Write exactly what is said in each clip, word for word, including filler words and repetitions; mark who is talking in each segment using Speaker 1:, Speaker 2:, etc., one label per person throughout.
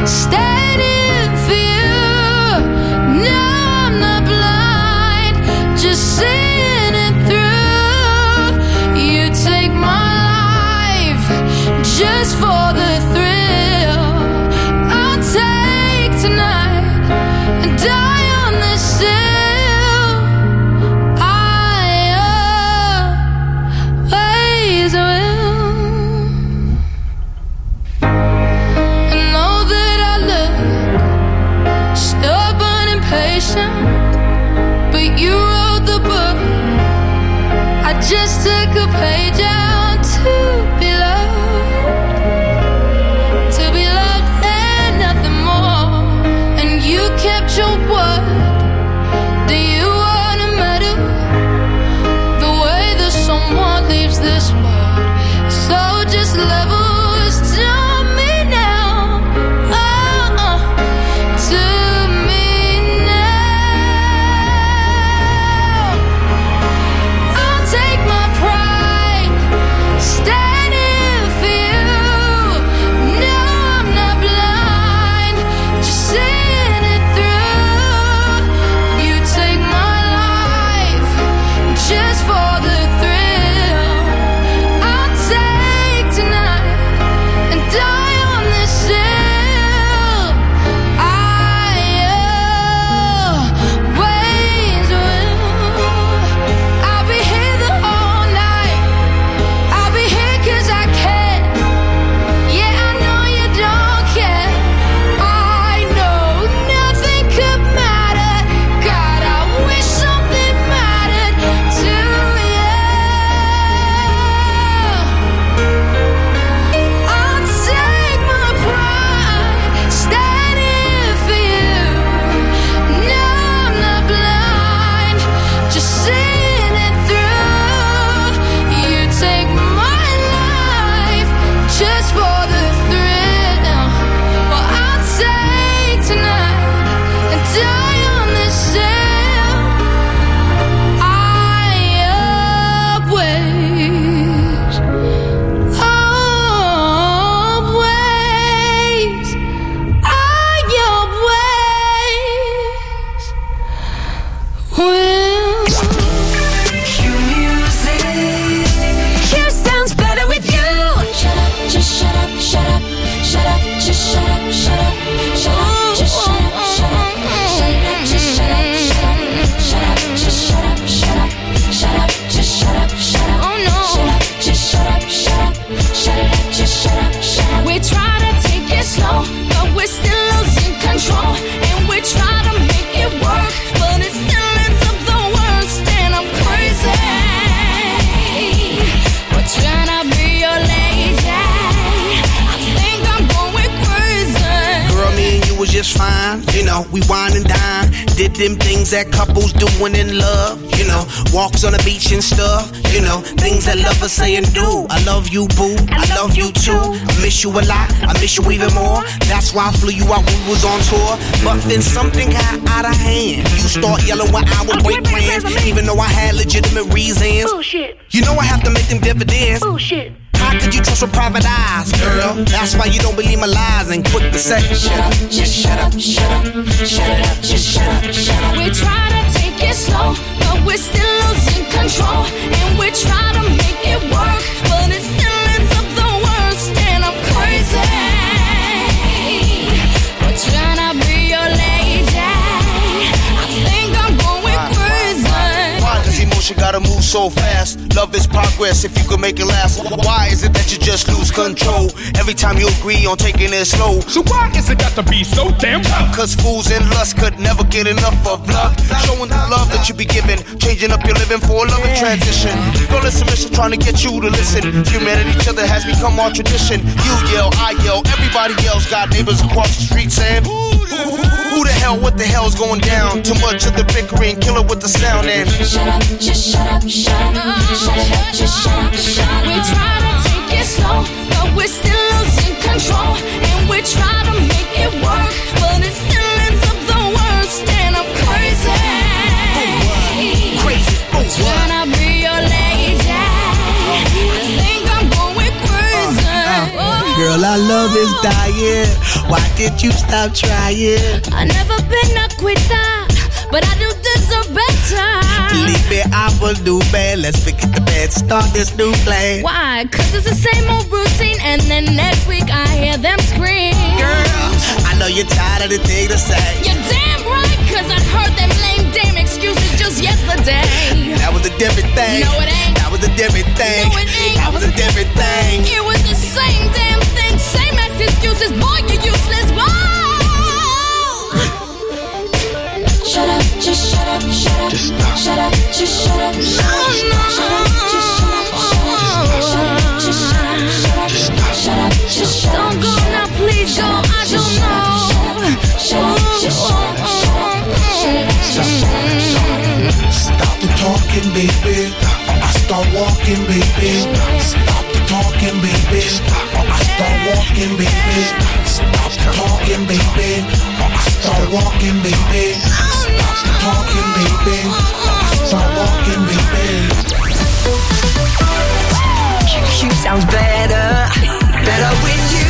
Speaker 1: standing for you. No, I'm not blind, just seeing it through. You take my life just for the thrill. I'll take tonight and die on this hill. I always will. I know that I look stubborn and patient, but you wrote the book. I just took a page out to be loved, to be loved and nothing more. And you kept your word. Do you want a medal? The way that someone leaves this world. So just levels to me now. Oh, oh, to me now. I'll take my pride, standing for you. No, I'm not blind, just seeing it through. You take my life just for the thrill. I'll take tonight and die on this hill. I always will. I'll be here the whole night. I'll be here 'cause I can. Yeah, I know you don't care. I know nothing could matter. God, I wish something mattered to you. I'll take my pride, standing for you. No, I'm not blind, just seeing it through. You take my life just for the thrill. Well, I'll take tonight and die on this hill. I always, always, I always will.
Speaker 2: Cue music. Cue sounds better with you. Shut up, just shut up, shut up, shut up, just shut up, shut up, shut up, just shut up, shut up, shut up, just shut up, shut up, shut up, just shut up, shut up, shut up, just shut up, shut up,
Speaker 1: Oh no.
Speaker 2: shut up, just shut up, shut up, shut it up, just shut up, shut up. We try to take it slow, but we're still losing control, and we try to make it work, but it still ends up the worst, and I'm crazy. We're trying to be your lady. I think I'm going crazy.
Speaker 3: Girl, me and you was just fine. You know, we wine and dine. Did them things that couples doing in love. You know, walks on the beach and stuff. You know, things that lovers say and do. I love you, boo. I love you too. I miss you a lot. I miss you even more. That's why I flew you out when we was on tour. But then something got out of hand. You start yelling when I would break plans, even though I had legitimate reasons.
Speaker 4: Bullshit.
Speaker 3: You know I have to make them dividends.
Speaker 4: Bullshit.
Speaker 3: How could you trust with private eyes, girl? That's why you don't believe my lies and quick to say, shut up, just shut up, shut up, shut it up, just shut up, shut up.
Speaker 2: We try to take it slow, but we're still losing control, and we try to make it work, but it still ends up the worst, and I'm crazy. We're trying to be your lady. I think I'm going crazy.
Speaker 3: Why does emotion gotta move so fast? Love is progress if you can make it last. Why is it that you just lose control every time you agree on taking it slow?
Speaker 5: So why is it got to be so damn tough?
Speaker 3: Cause fools and lust could never get enough of love. Showing the love that you be giving, changing up your living for a loving transition. Girl, it's submission trying to get you to listen. Human at each other has become our tradition. You yell, I yell, everybody else got neighbors across the street saying, who the hell, what the hell's going down? Too much of the bickering, kill it with the sound and
Speaker 2: shut up, just shut up, shut up, shut it up, just shut up, shut up. We try to take it slow, but we're still losing control, and we try to make it work, but it still ends up the worst, and I'm crazy.
Speaker 3: crazy.
Speaker 2: I'm trying to be your lady. I think I'm going crazy.
Speaker 3: Girl, our love is dying. Why did you stop trying?
Speaker 1: I never been a quitter, but I do deserve better.
Speaker 3: Believe me, I will do bad. Let's forget the bad, start this new plan.
Speaker 1: Why? Cause it's the same old routine, and then next week I hear them scream.
Speaker 3: Girl, I know you're tired of the thing to say.
Speaker 1: You're damn right, cause I heard them lame damn excuses just yesterday.
Speaker 3: That was a different thing.
Speaker 1: No, it ain't.
Speaker 3: That was a different thing.
Speaker 1: No, it ain't.
Speaker 3: That was a different thing.
Speaker 1: It was the same damn thing, same ass excuses. Boy, you're useless. Whoa!
Speaker 2: Shut up, just shut up, shut up, just stop. Shut up, just shut up, shut up,
Speaker 1: no,
Speaker 2: shut up, just shut up, shut up, just shut up, shut up, just stop. Shut up, just shut up.
Speaker 1: Don't go now, please go. I don't know.
Speaker 2: Shut up, just shut up, shut up, shut up, just shut up.
Speaker 4: Stop the talking, baby. I start walking, baby. Stop the talking, baby. I start walking, baby. Stop the talking, baby. I start walking, baby. Stop the talking, baby. I start walking, baby.
Speaker 2: You sounds better, better with you.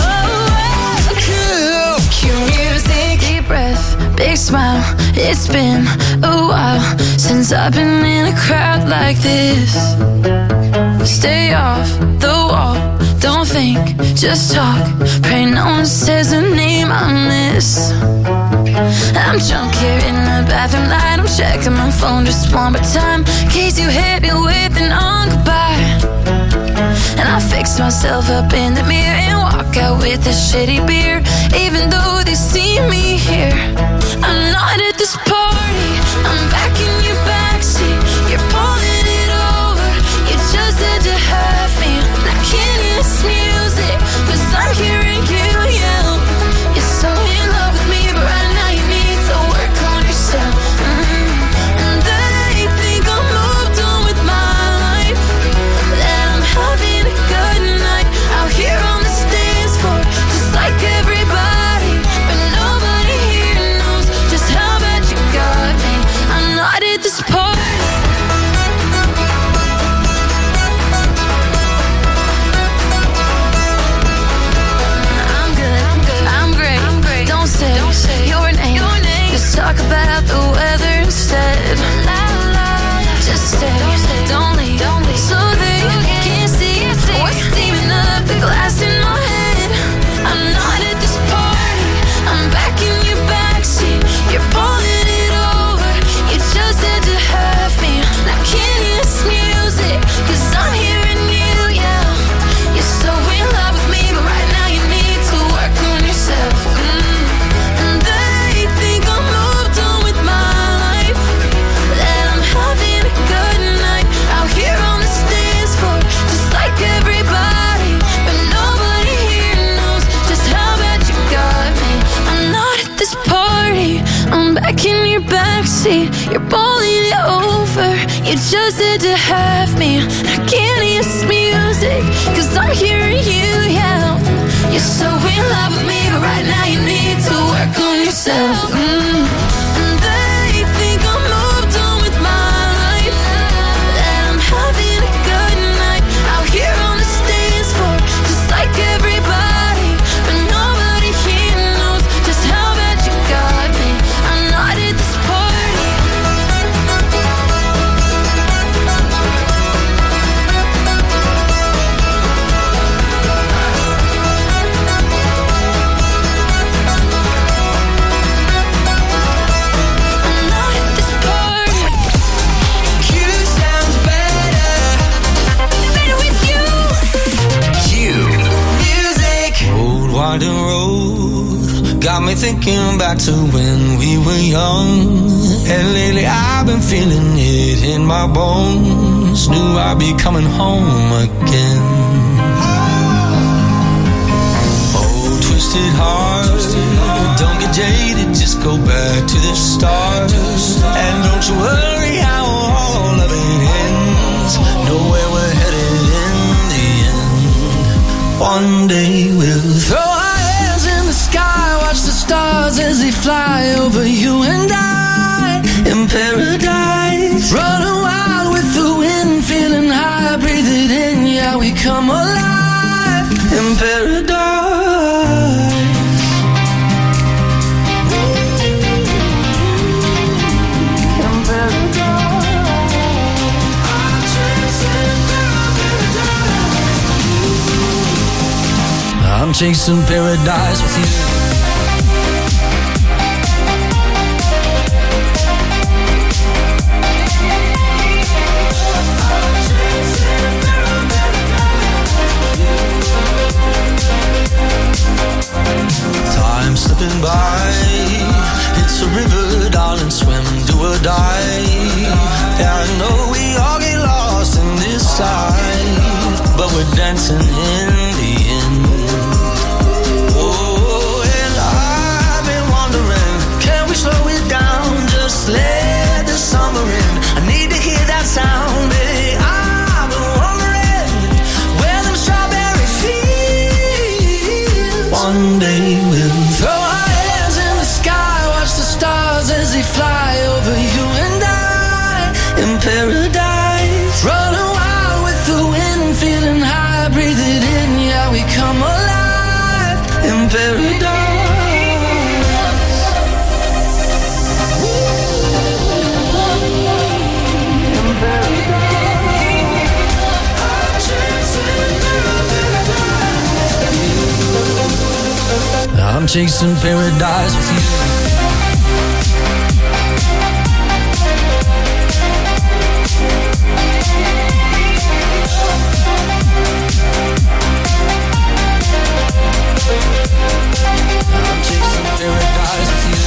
Speaker 2: Cool, Q music.
Speaker 1: Deep breath, big smile. It's been a while since I've been in a crowd like this. Stay off the wall, don't think, just talk. Pray no one says a name I miss. I'm drunk here in the bathroom light. I'm checking my phone just one more time, in case you hit me with an on goodbye. And I fix myself up in the mirror and walk out with a shitty beer, even though they see me here. I'm not at this party, I'm back in your backseat. You're pulling it over, you just had to have me. I can't hear this music, cause I'm hearing you yell. You're so in love with me, but right now you need to work on yourself. mm-hmm. And they think I'm moved on with my life, that I'm having a good night out here on the dance floor, just like everybody. But nobody here knows just how bad you got me. I'm not at this party. I'm good, I'm good, I'm great. I'm great. Don't say, Don't say your name. Your name. Just talk about the weather instead. La, la, just stay, don't leave, don't leave. So they can't see what's steaming up the glass in my head. I'm not at this party, I'm back in your backseat. You're pulling it over, you just had to have me. I can't hear this music, cause I'm hearing you yell. You're so in love with me, but right now you need to work on yourself. mm. And they think I'm moved on with my life, that I'm having a good night out here on the dance floor, just like everybody. But nobody here knows just how bad you got me. I'm not at this party, I'm back in your backseat. You're pulling it over, you just had to have me. I can't hear this music, cause I'm hearing you yell. You're so in love with me, but right now you need to work on yourself. mm. And they think I'm moved on with my life, that I'm having a good night out here on the dance floor, just like everybody. But nobody here knows just how bad you got me. I'm not at this party. I'm not at this party.
Speaker 2: Q sounds better, better with you.
Speaker 3: You.
Speaker 2: Music.
Speaker 6: Old winding road got me thinking back to when we were young. And lately I've been feeling it in my bones. Knew I'd be coming home again. Oh, twisted heart, don't get jaded, just go back to the start. And don't you worry how all of it ends. Know where we're headed in the end. One day we'll throw our hands in the sky, watch the stars as they fly over you and I in paradise. Running wild with the wind, feeling high, breathe it in, yeah, we come alive in paradise. paradise. I'm chasing paradise with you. Time slipping by. It's a river, darling, swim, do or die. Yeah, I know we all get lost in this life, but we're dancing in the end. Slow it down, just let the summer in. I need to hear that sound, baby. I've been wondering where them strawberry fields. One day we'll throw our hands in the sky, watch the stars as they fly over you and I in paradise. Running wild with the wind, feeling high, breathe it in, yeah, we come alive in paradise. I'm chasing paradise with you. I'm chasing paradise with you.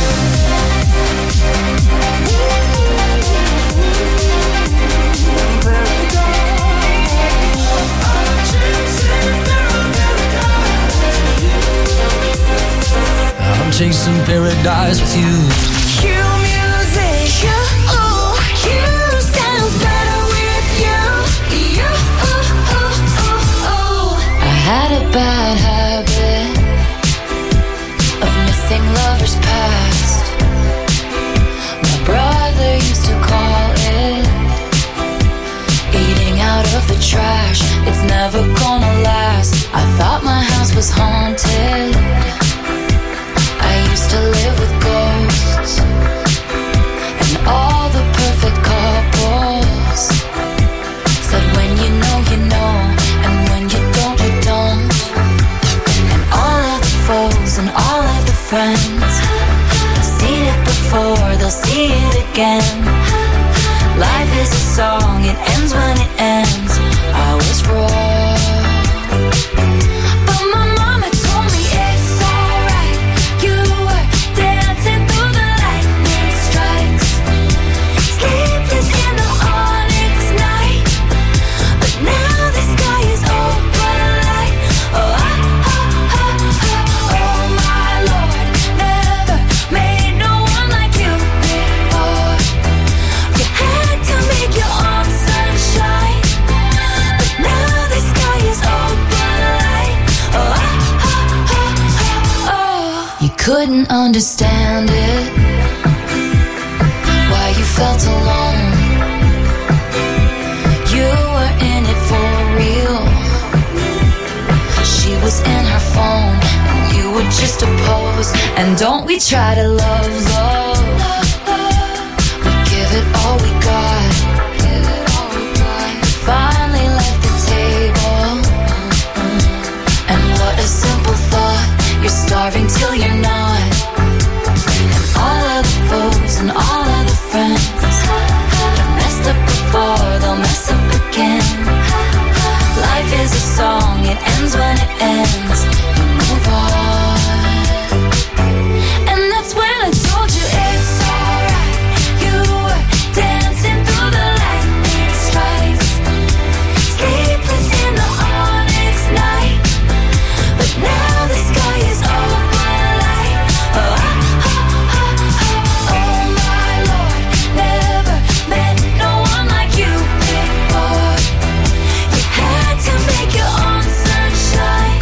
Speaker 6: I'm chasing paradise with you.
Speaker 2: Q music, Q, oh, Q sounds better with you. You, oh, oh, oh, oh.
Speaker 1: I had a bad habit of missing lovers past. My brother used to call it eating out of the trash. It's never gonna last. I thought my house was haunted. I used to live with ghosts and all the perfect couples said when you know, you know, and when you don't, you don't. And all of the foes and all of the friends seen it before, they'll see it again. Life is a song, it ends when it ends. I was wrong, but my mama told me it's alright. You were dancing through the lightning strikes, sleepless in the onyx night, but now the sky is open light. Oh, oh, oh, oh, oh, oh my Lord, never made no one like you before. You had to make your own sunshine, but now the sky is open light. Oh, oh, oh, oh, oh. You couldn't understand it, why you felt alone. You were in it for real. She was in her phone and you were just a pose. And don't we try to love, love. We give it all we got. Finally left the table. And what a simple thought. You're starving till you're not. And all of the foes and all of the friends have messed up before, they'll mess up again. Life is a song, it ends when it ends. You move on. And that's when I told you it's alright. You were dancing through the lightning strikes, sleepless in the onyx night, but now the sky is open light. Oh, oh, oh, oh, oh my Lord, never met no one like you before. You had to make your own sunshine,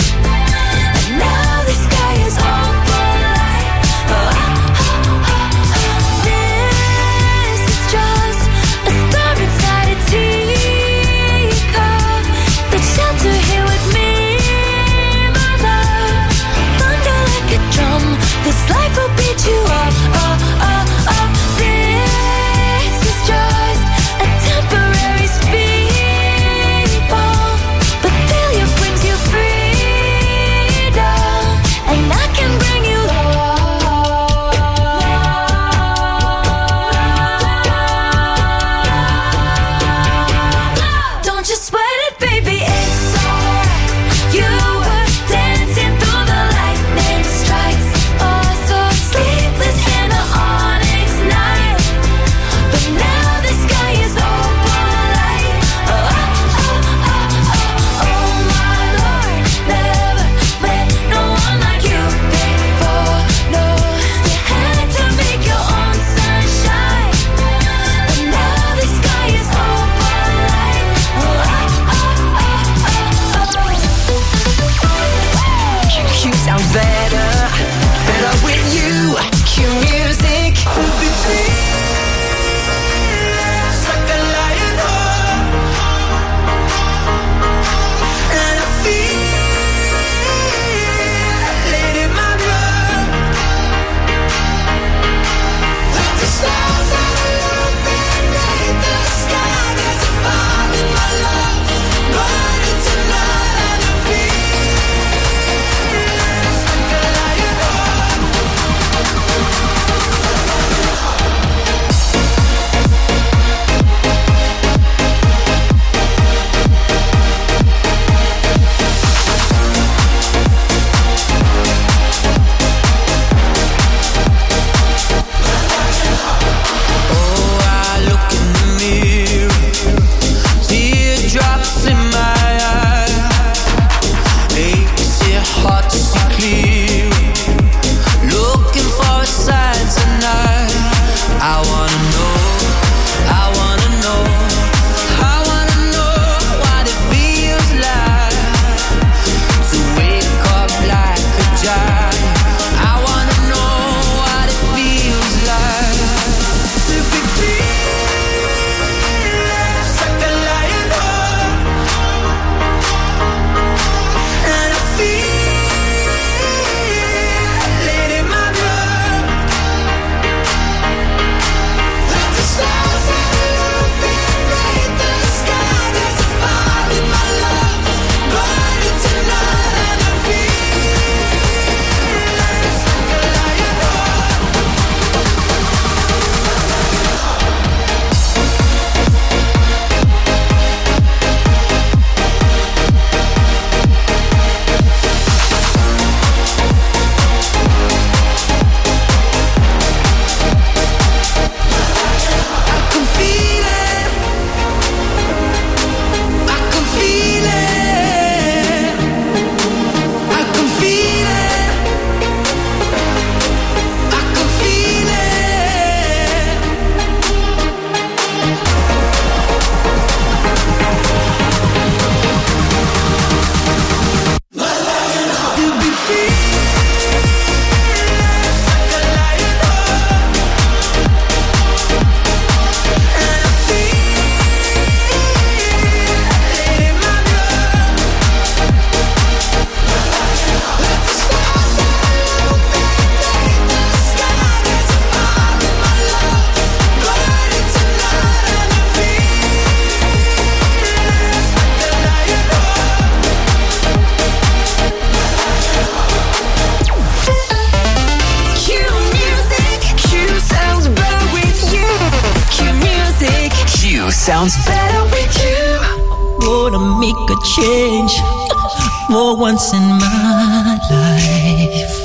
Speaker 2: sounds better with you.
Speaker 7: Gonna make a change for once in my life.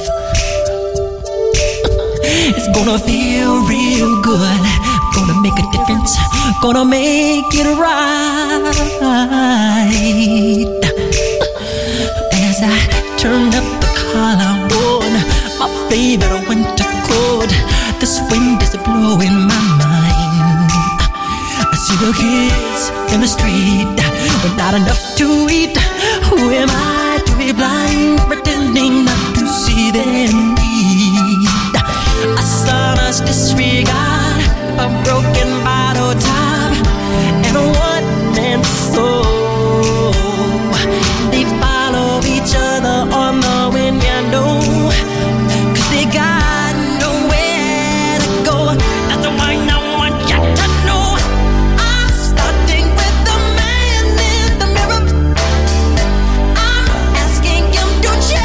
Speaker 7: It's gonna feel real good. Gonna make a difference. Gonna make it right. As I turn up the collar on my favorite winter coat, this wind is blowing my mind. I see the kids in the street with not enough to eat. Who am I to be blind, pretending not to see their need? A sonorous disregard, a broken bottle top, and a one-man soul. They follow each other on the wind, you know, 'cause they got nowhere to go. That's the one I want you to know. I'm starting with the man in the mirror. I'm asking him to change.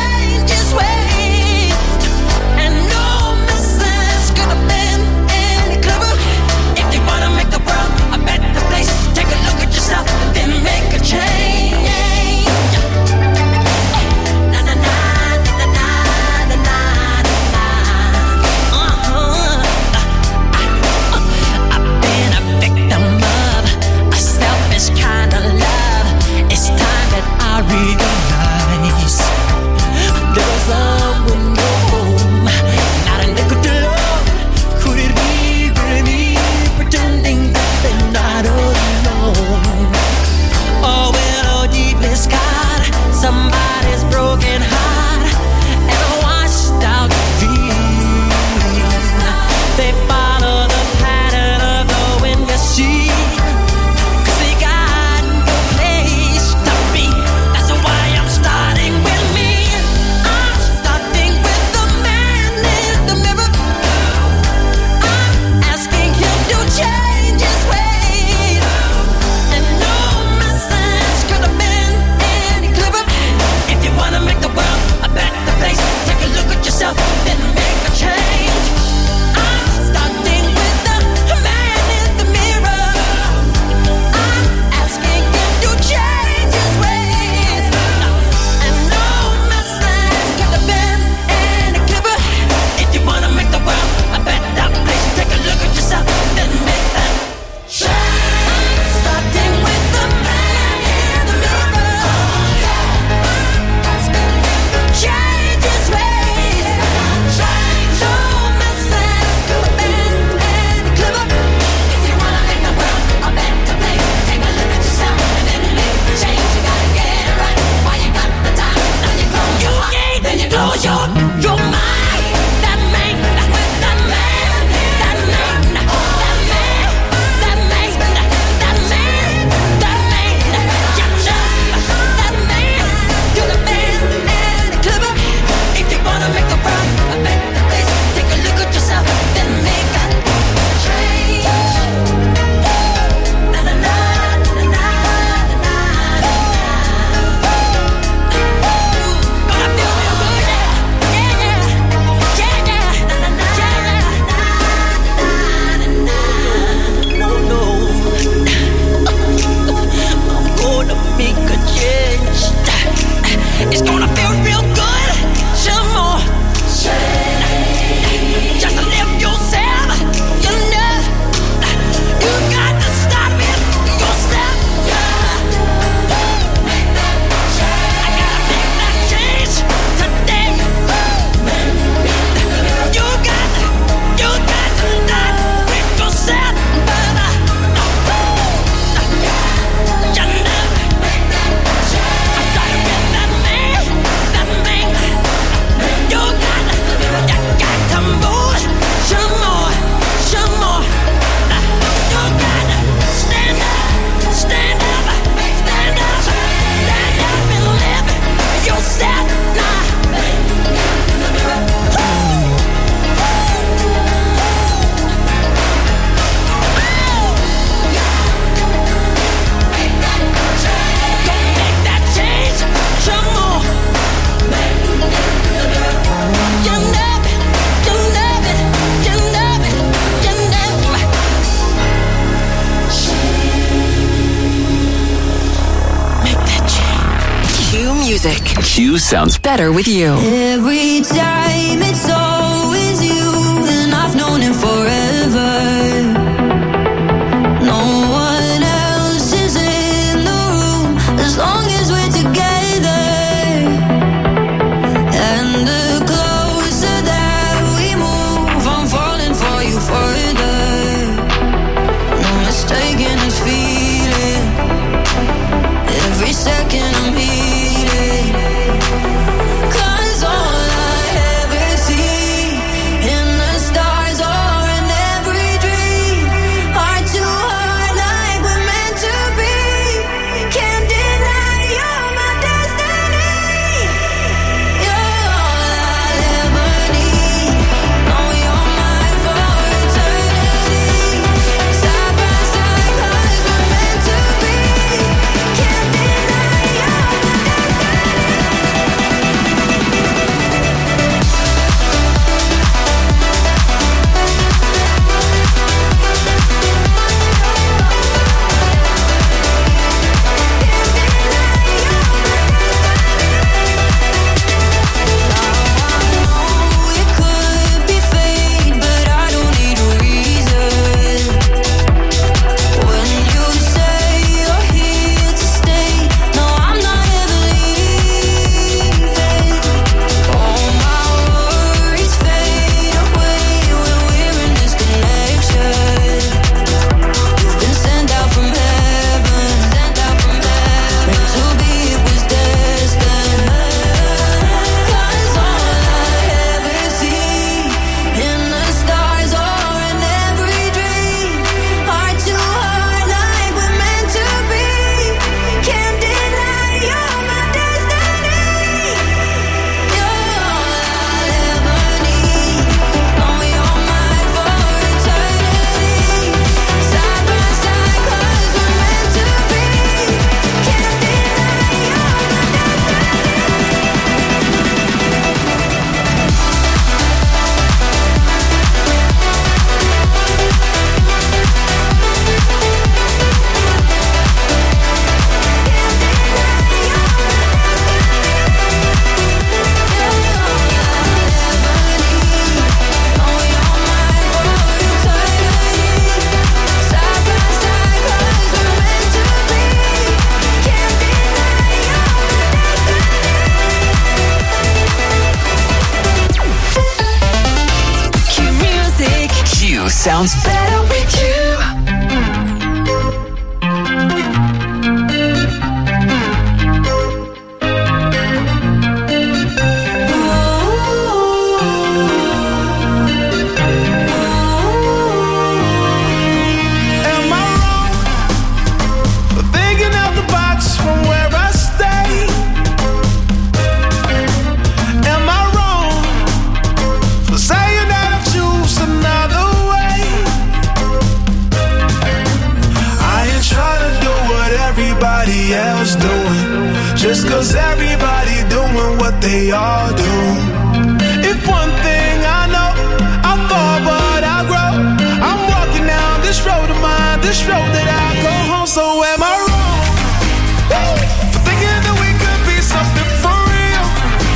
Speaker 8: Q sounds better with you.
Speaker 1: Every time it's always you, and I've known it forever. No one else is in the room as long as we're together. And the closer that we move, I'm falling for you further. No mistaking this feeling. Every second I'm healing. 'Cause all I ever see in the stars or in every dream are two heart like we're meant to be. Can't deny you're my destiny. You're all I'll ever need. Know you're mine for eternity. Side by side 'cause we're meant to be. Can't deny you're my it could be fate, but I don't need a reason. When you say you're here to stay, no, I'm not ever leaving. All my worries fade away when we're in this connection. You've been sent out from heaven, sent out from heaven. Meant to be, it was destined. 'Cause all I ever see in the stars or in every dream are two heart like we're meant to be. Can't deny you're my destiny. You're all I'll ever need. Know you're mine for eternity. Side by side 'cause we're meant to be. Can't deny you're my
Speaker 8: Q music. Q sounds better with you.
Speaker 4: Am I wrong for thinking out the box from where I stay? Am I wrong for saying that I choose another way? I ain't trying to do what everybody else doing, just 'cause everybody doing what they all do. If one thing I know, I fall but I grow. I'm walking down this road of mine, this road that I go home. So am I wrong for thinking that we could be something for real?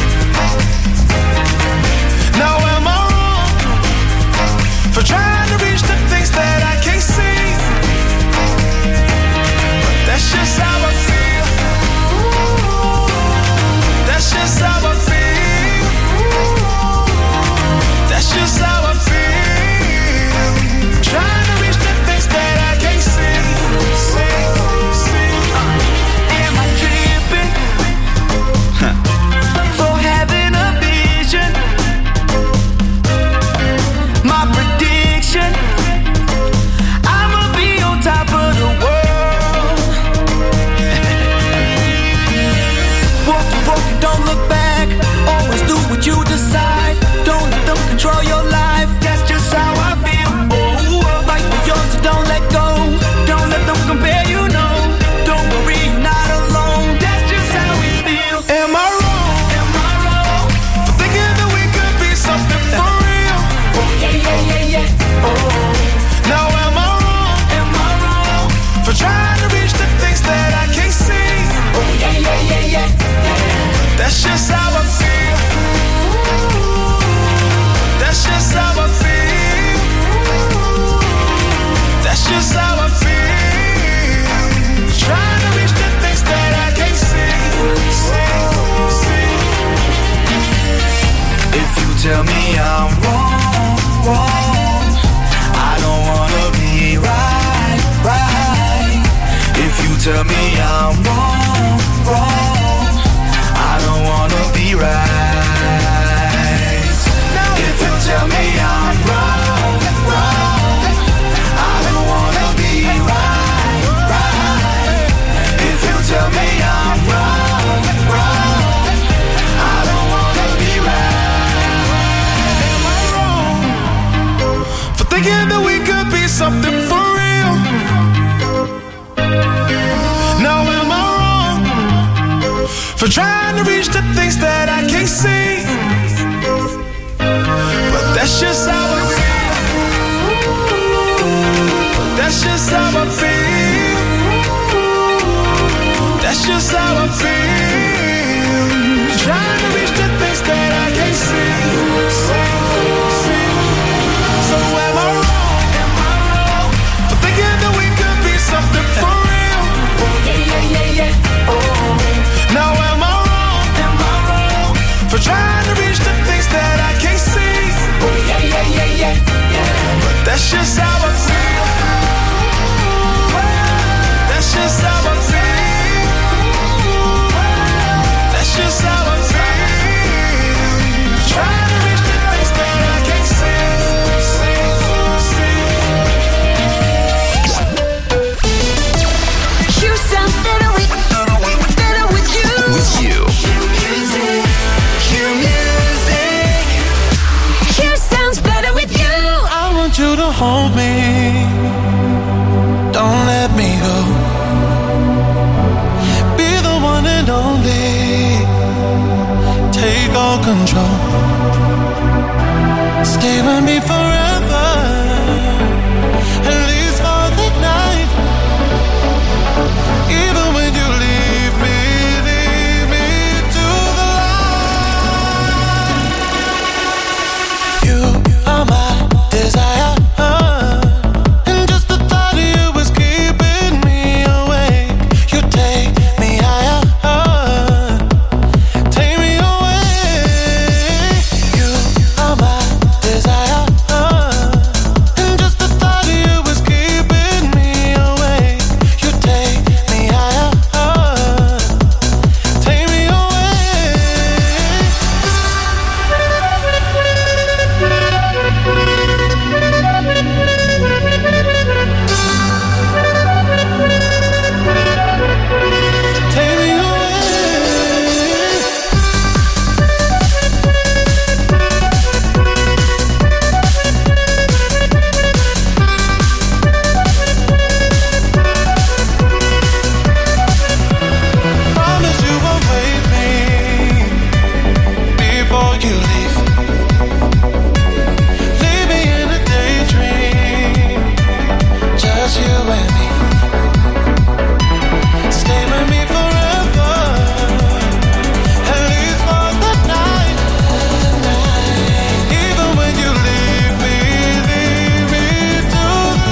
Speaker 4: Now am I wrong for trying to reach the things that I can't see? But that's just how I feel. That's just how I feel.
Speaker 6: If you tell me I'm wrong, wrong, I don't wanna be right, right. If you tell me I'm wrong, wrong, I don't wanna be right. If you tell me I'm wrong, wrong, I don't wanna be right, right. If you tell me I'm wrong, wrong, I don't wanna be right. Am I wrong for thinking that we could be something for real? Now am I wrong for trying to reach the things that I can't see? But that's just how I feel. That's just how I feel. That's just how I feel. Trying to reach the things that I can't see. see, see. So am I wrong? Am I wrong for thinking that we could be something for real? Oh yeah, yeah, yeah, yeah. Oh. Now am I wrong? Am I wrong for trying to reach the things that I can't see? Oh yeah, yeah, yeah, yeah, yeah. But that's just how I feel. That's just how I feel. That's just how I feel. Trying to reach the things that I can't see. see, see.
Speaker 2: You sound better with, better with you.
Speaker 8: With you.
Speaker 2: Q music, Q music. Q sounds better with you.
Speaker 6: I want you to hold me. Don't let me go. Be the one and only. Take all control. Stay with me forever. At least for the night. Even when you leave me, leave me to the light. You are my desire. And just the thought of you is keeping me awake. You take me higher. Take me away. You are my desire. And just the thought of you is keeping me awake. You take me higher. Take me away. Take me away. Promise you won't wait me before you leave. Leave me in a daydream, just you and me. Stay with me forever, at least for the night. Even when you leave me, leave me to the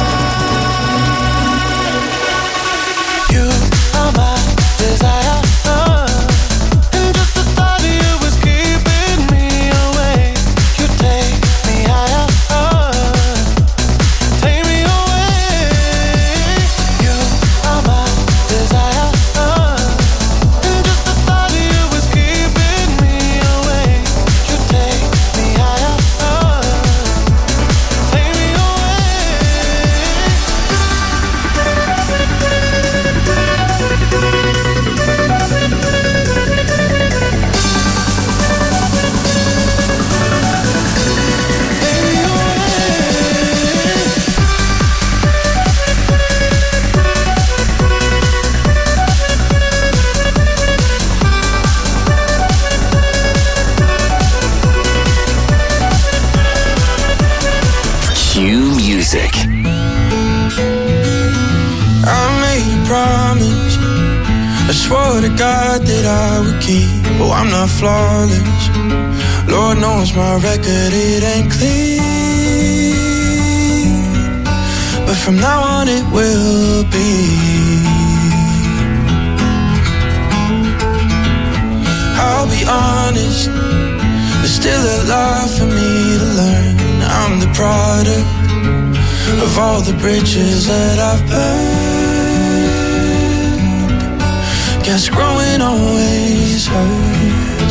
Speaker 6: light. You are my desire, and just the thought of you is keeping me awake. You take me higher, take me away. You are my desire, and just the thought of you is keeping me awake. You take me higher, take me away.
Speaker 8: Q Music.
Speaker 6: I made a promise. I swore to God that I would keep. Oh, I'm not flawless. Lord knows my record, it ain't clean. But from now on it will be. I'll be honest, There's still a lot for me to learn. I'm the product of all the bridges that I've burned. Guess growing always hurts.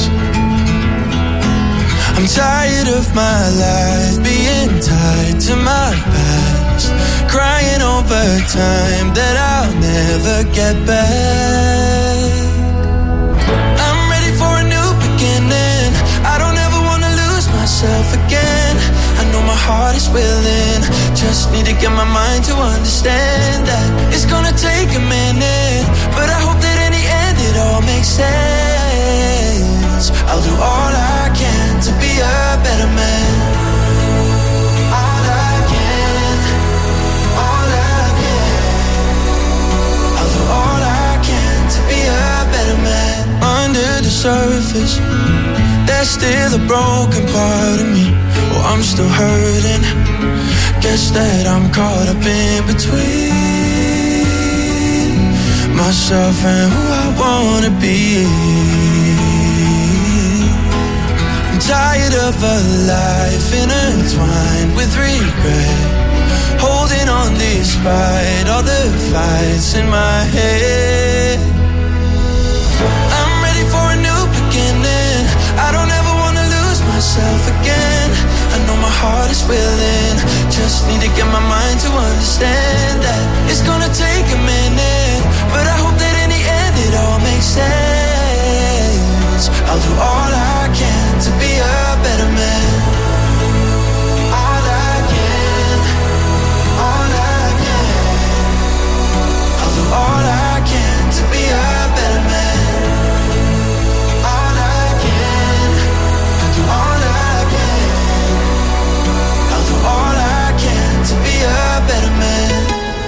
Speaker 6: I'm tired of my life being tied to my past, crying over time that I'll never get back. I'm ready for a new beginning. I don't ever wanna lose myself again. I know my heart is willing, just need to get my mind to understand that it's gonna take a minute, but I hope that in the end it all makes sense. I'll do all I can to be a better man. All I can, all I can. I'll do all I can to be a better man. Under the surface, there's still a broken part of me. Oh, I'm still hurting. Guess that I'm caught up in between myself and who I wanna be. I'm tired of a life intertwined with regret, holding on despite all the fights in my head. I'm ready for a new beginning. I don't ever wanna lose myself again. I know my heart is willing, just need to get my mind to understand that it's gonna take a minute, but I hope that in the end it all makes sense. I'll do all I can to be a better man. All I can, all I can. I'll do all I can to be a better man. All I can, I'll do all I can. I'll do all I can to be a better man.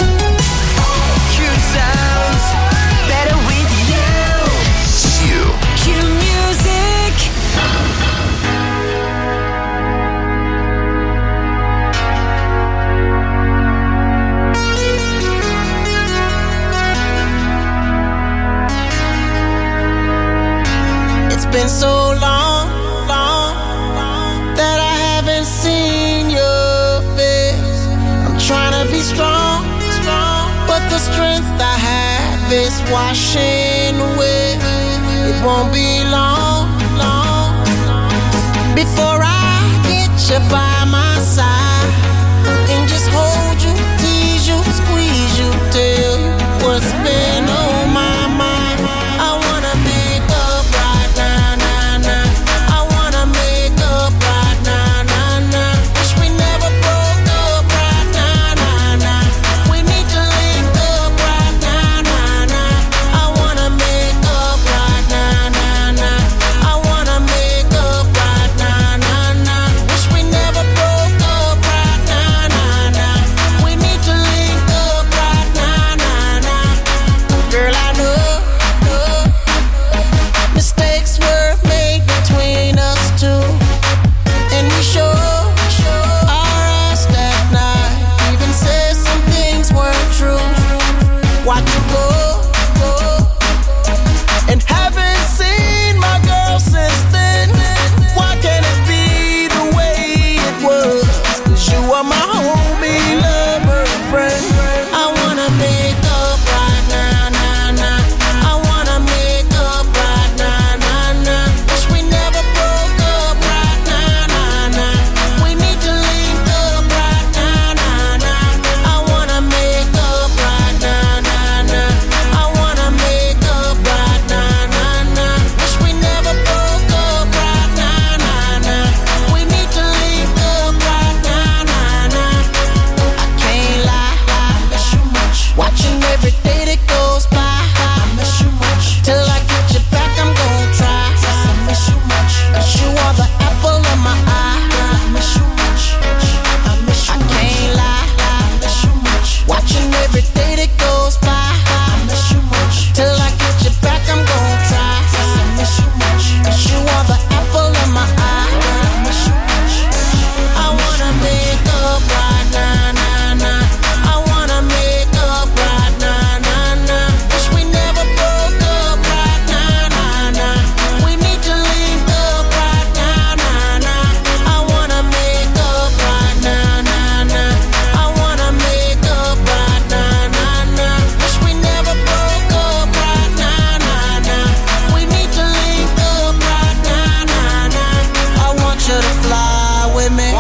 Speaker 2: Cute sounds better with you.
Speaker 8: Q.
Speaker 2: Q music.
Speaker 9: It's been so long, long, long that I haven't seen your face. I'm trying to be strong, strong, but the strength I have is washing away. It won't be long, long before I get you by my side and just hold you, tease you, squeeze you, tell you what's been on my mind. I wanna make up right now, now, now. I wanna make up right now, now, now. Wish we never broke up right now, now, now. We need to link up right now, now, now. I wanna make up right now, now, now. I wanna make up right now, now, now. Wish we never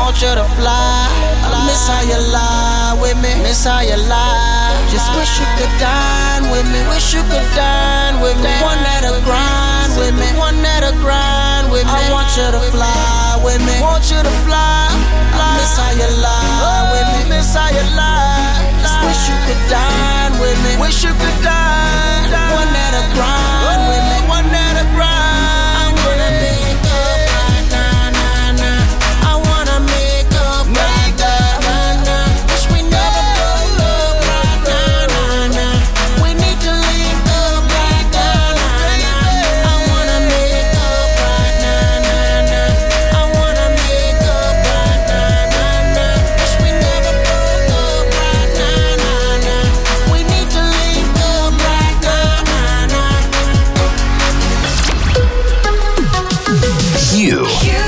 Speaker 9: want you to fly. I miss how you lie with me, miss how you lie. Just wish you could dine with me, wish you could dine with me. One that'll grind with me, one that'll grind with me. I want you to fly with me, want you to fly. I miss how you lie with me, miss how you lie. Just wish you could dine with me, wish you could dine. One that'll grind with me, one that'll grind. I wanna make up right now, nah, nah. I wanna make up right now, nah, nah. Wish we never broke up right now, nah, nah. We need to link up right now, nah, nah. I wanna make up right now, nah, nah. I wanna make up right now, nah, nah. Wish we never broke up right now, nah, nah. We need to link up right now, nah, nah.
Speaker 8: You.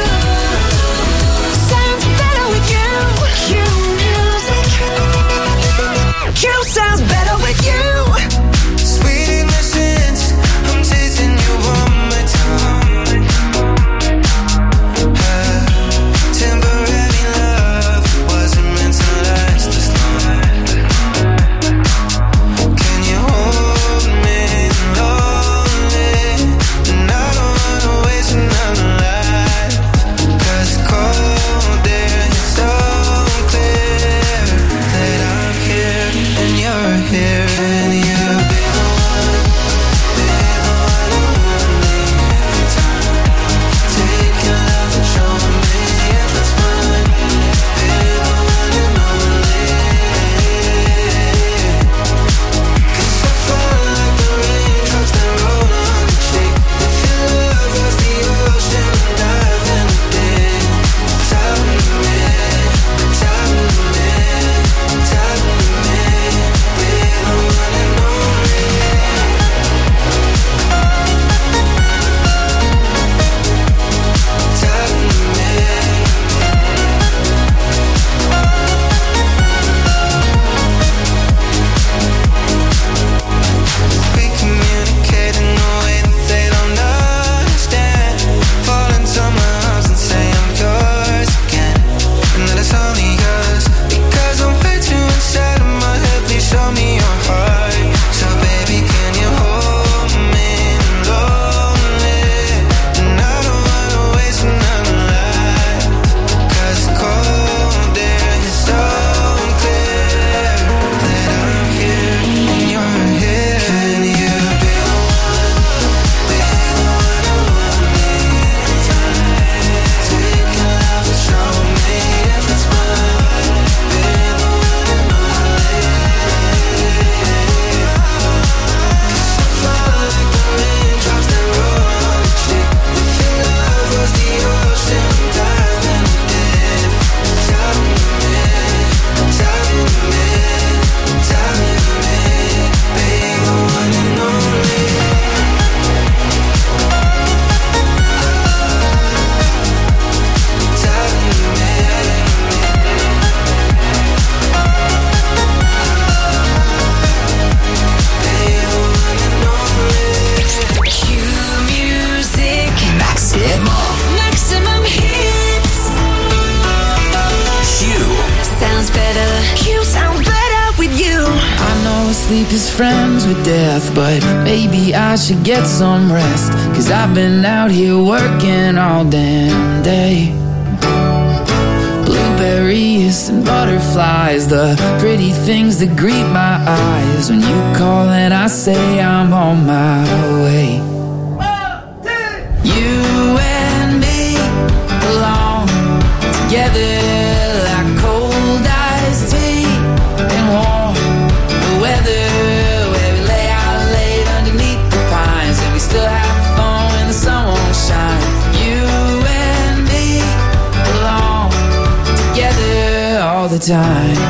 Speaker 2: Sounds better with you. Q music. Q sounds better with you.
Speaker 6: Sweet innocence, I'm chasing you one more time. Uh, temporary love wasn't meant to last this long. Can you hold me lonely? And I don't wanna waste another life. 'Cause cold air is so clear that I'm here and you're here. And you'll be the one, be the one who want me every time. Take your love and show me if it's mine. Be the one and only. 'Cause I felt like the raindrops that roll on the cheek. If your love was the ocean, I'd dive in the deep. Tell me, tell me, tell me, be the one and only. Tell me. We communicate in a way that they don't understand. Fall into my arms and say I'm yours again, and that it's only yours because I'm way too inside of my head. Please show me your heart. So baby, can you hold me lonely? And I don't wanna waste another life. 'Cause cold air is so clear that I'm here and you're here. Can you be the one, be the one who want me every time? Take your love and show me if it's mine. Be the one and only. 'Cause I fall like the raindrops that roll on the cheek. If your love was the ocean, I'm diving in. Tell me, tell me, tell me, be the one and only. Tell me, be the one and only.
Speaker 2: Q music.
Speaker 8: Maximum.
Speaker 2: Maximum hits.
Speaker 8: Q.
Speaker 2: Sounds better. Q sounds better with you.
Speaker 10: I know sleep is friends with death, but maybe I should get some rest. 'Cause I've been out here working all damn day. Blueberries and butterflies, the pretty things that greet my eyes. When you call and I say I'm on my way. You and me belong together like cold iced tea and warm weather, where we lay out late underneath the pines and we still have fun when the sun won't shine. You and me belong together all the time.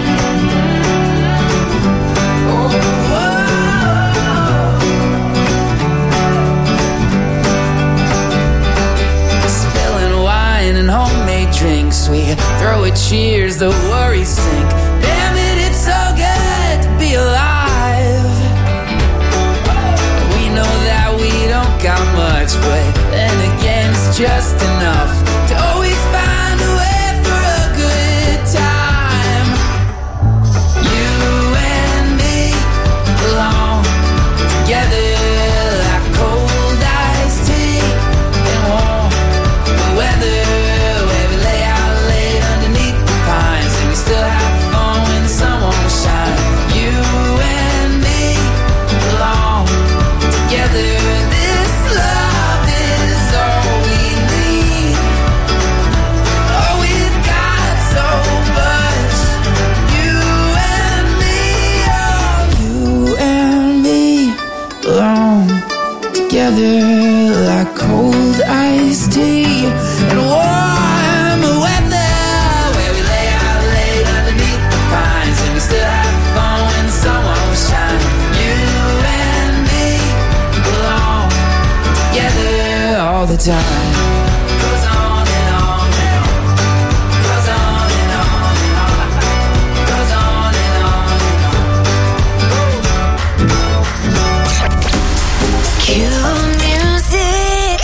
Speaker 10: Spilling wine and homemade drinks, we throw a cheers, the worries sink. Damn it, it's so good to be alive. We know that we don't got much, but then again, it's just enough to always find a way for time goes on and on and on, goes on and on and on, goes on and on and on.
Speaker 2: Cue music.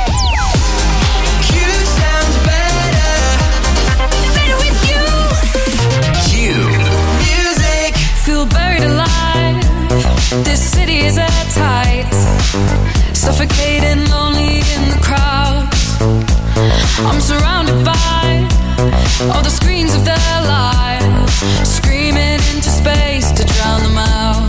Speaker 8: Q sounds better.
Speaker 2: Better with you.
Speaker 8: Q music.
Speaker 1: Feel buried alive. This city is airtight. Suffocating, lonely in the crowd. I'm surrounded by all the screens of their lives, screaming into space to drown them out.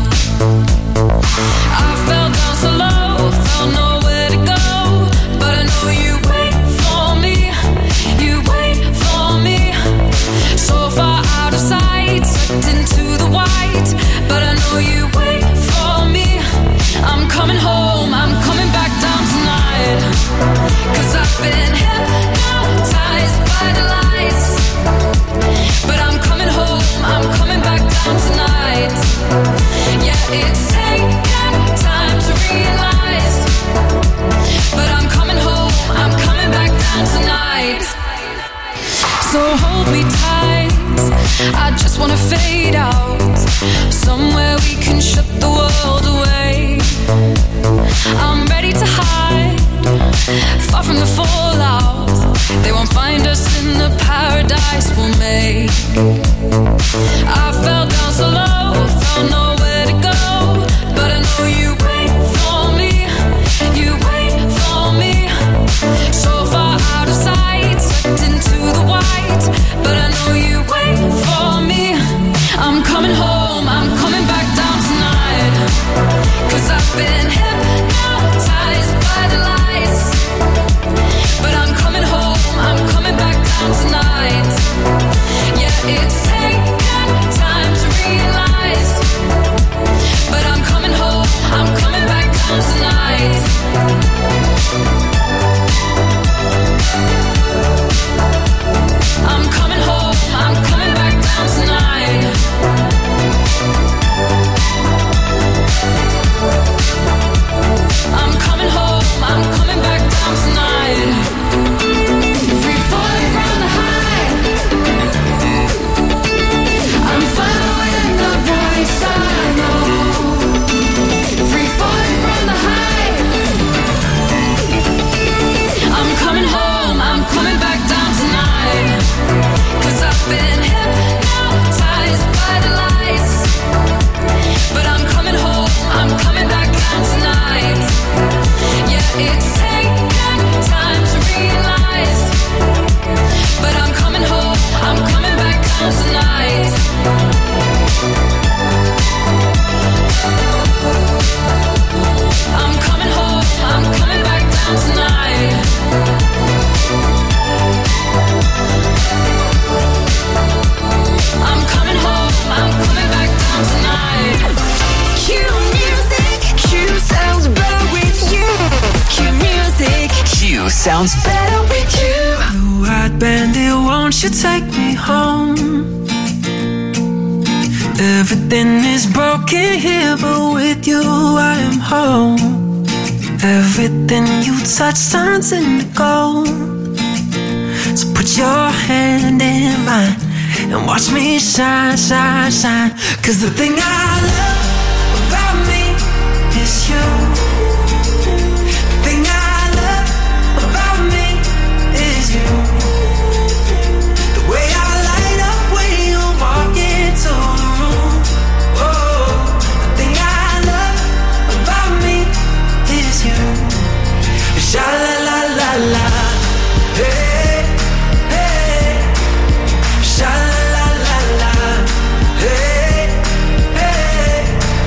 Speaker 1: I fell down so low, found nowhere to go, but I know you wait for me, you wait for me. So far out of sight, sucked into the white, but I know you wait for me. I'm coming home, I'm coming back down tonight, 'cause I've been hypnotized by the lights. But I'm coming home, I'm coming back down tonight. Yeah, it's taken time to realize, but I'm coming home, I'm coming back down tonight. So hold me tight, I just wanna fade out, somewhere we can shut the world away. I'm ready to hide, far from the fallout. They won't find us in the paradise we'll make. I fell down so low, found nowhere to go, but I know you wait for me, you wait for me. So far out of sight, sucked into the white, but I know you wait for me. I'm coming home, I'm coming back down tonight, 'cause I've been hypnotized by the lights. But I'm coming home, I'm coming back down tonight. Yeah, it's taken time to realize, but I'm coming home, I'm coming back down tonight. I'm coming home, I'm coming back down tonight. I'm coming home, I'm coming back down tonight. Free falling from the high, I'm following the voice I know. Free falling from the high, I'm coming home, I'm coming back down tonight, 'cause I've been hypnotized by the lights. But I'm coming home, I'm coming back down tonight. Yeah, it's taken time to realize, but I'm coming home, I'm coming back down tonight. I'm coming home, I'm coming back down tonight. I'm coming home, I'm coming back down tonight.
Speaker 2: Cue music. Cue sounds better with you. Cue music.
Speaker 8: Q sounds better
Speaker 2: with you.
Speaker 7: Blue eyed bandit, won't you take me home? Everything is broken here, but with you I am home. Everything you touch turns into gold. So put your hand in mine and watch me shine, shine, shine. 'Cause the thing I love about me is you. The thing I love about me is you. The way I light up when you walk into the room. Oh, the thing I love about me is you. Sha la la la la, hey, hey. Sha la la la la, hey, hey.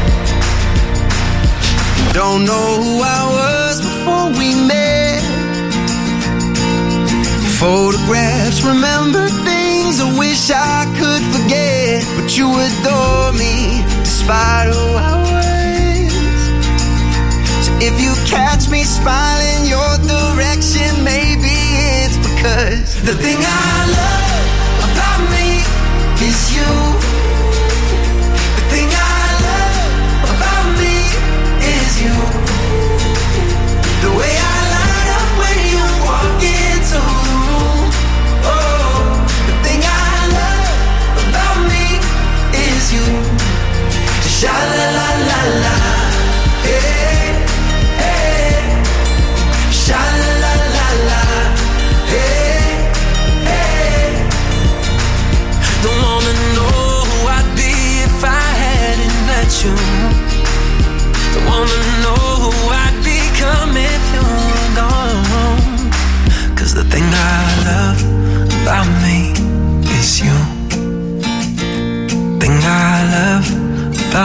Speaker 3: Don't know who I was before we met. Photographs, remember things I wish I could forget. But you adore me despite who I was. So if you catch me smiling your direction, maybe it's because
Speaker 7: The thing I love about me is you. The thing I love about me is you. The way I light up when you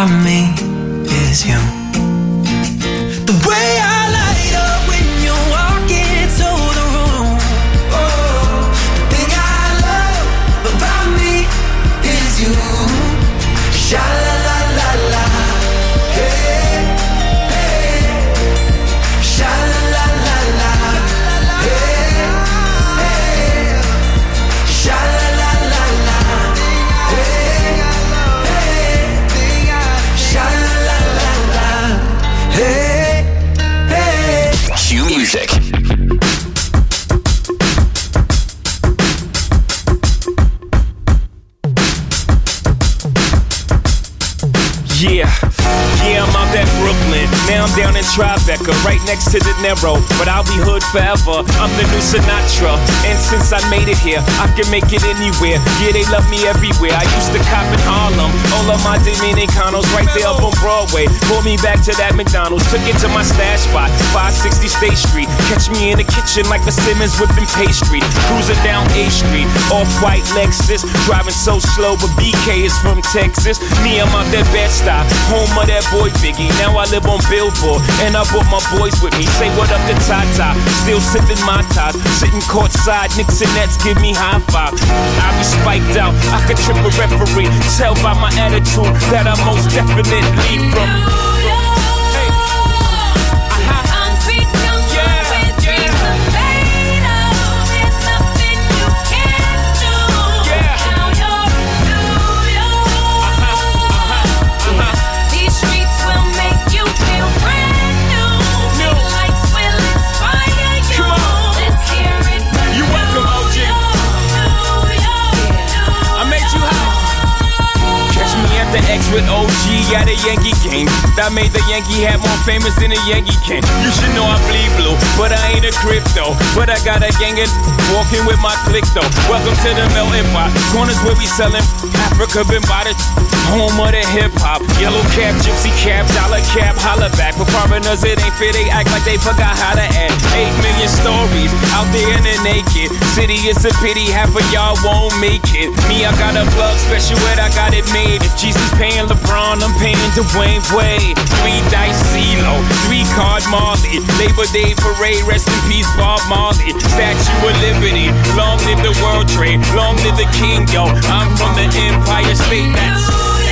Speaker 6: about me is you. The way I light up when you walk into the room. Oh, the thing I love about me is you. Sha la la la la. Hey, hey. Sha la la la la. Hey, hey. Sha la la la la. Hey, hey. Sha la la la la. Hey, hey.
Speaker 8: Q Music.
Speaker 11: Yeah, yeah, I'm out at Brooklyn. Now I'm down in Tribeca, right next to the Narrow. But I'll be hood forever. I'm the new Sinatra. And since I made it here, I can make it anywhere. Yeah, they love me everywhere. I used to cop in Harlem. All of my Dominicanos right there up on Broadway. Pulled me back to that McDonald's. Took it to my stash spot, five sixty State Street. Catch me in the kitchen like the Simmons whipping pastry. Cruising down A Street, off-white Lexus. Driving so slow, but B K is from Texas. Me, I'm out that Bed-Stuy, home of that boy Biggie. Now I live on Billboard, and I brought my boys with me. Say what up to Tata, still sipping my ties. Sitting courtside, Knicks and Nets give me high five. I be spiked out, I could trip a referee. Tell by my attitude that I most definitely from. The X with O G at a Yankee game. That made the Yankee hat more famous than a Yankee can. You should know I bleed blue, but I ain't a crypto. But I got a gang of walking with my click though. Welcome to the melting pot. Corners where we selling Africa been by the home of the hip hop. Yellow cap, gypsy cap, dollar cap, holla back. For foreigners it ain't fair, they act like they forgot how to act. Eight million stories out there in the naked city. It's a pity half of y'all won't make it. Me, I got a plug special ed, I got it made. If Jesus paying LeBron, I'm paying Dwayne Wade. Three dice CeeLo, three card Marley. Labor Day parade, rest in peace Bob Marley. Statue of Liberty, long live the World Trade, long live the King, yo. I'm from the Empire State, that's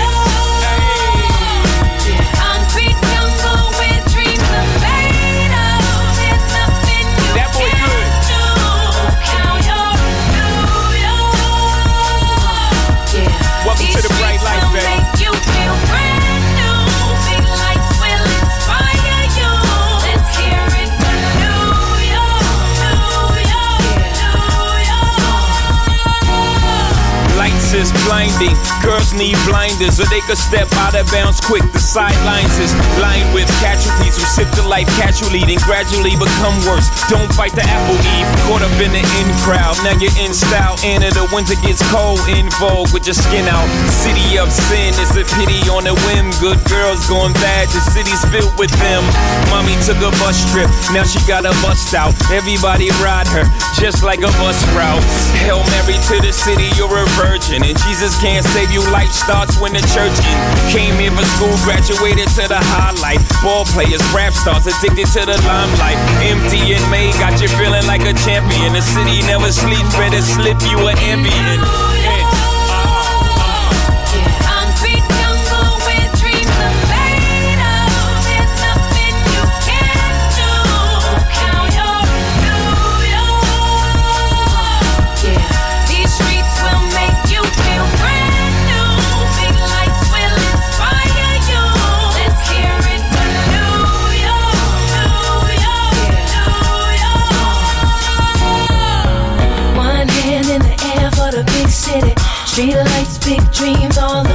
Speaker 11: to the bright lights, baby. Make you feel brand new. Big lights will inspire you. Let's hear it for New York, New York, New York. Lights is blinding. Girls need blinders so they could step out of bounds quick. The sidelines is lined with casualties who sip the life casually, then gradually become worse. Don't fight the apple eve. Caught up in the in crowd. Now you're in style. And the winter gets cold. In vogue with your skin out. City of sin is a pity on a whim. Good girls going bad. The city's filled with them. Mommy took a bus trip. Now she got a bust out. Everybody ride her just like a bus route. Hail Mary to the city. You're a virgin. And Jesus can't save you. Life starts when the church in. Came here for school, graduated to the highlight. Ball players, rap stars, addicted to the limelight. Empty and May got you feeling like a champion. The city never sleeps, better slip you an ambient. Yeah.
Speaker 2: Street lights, big dreams all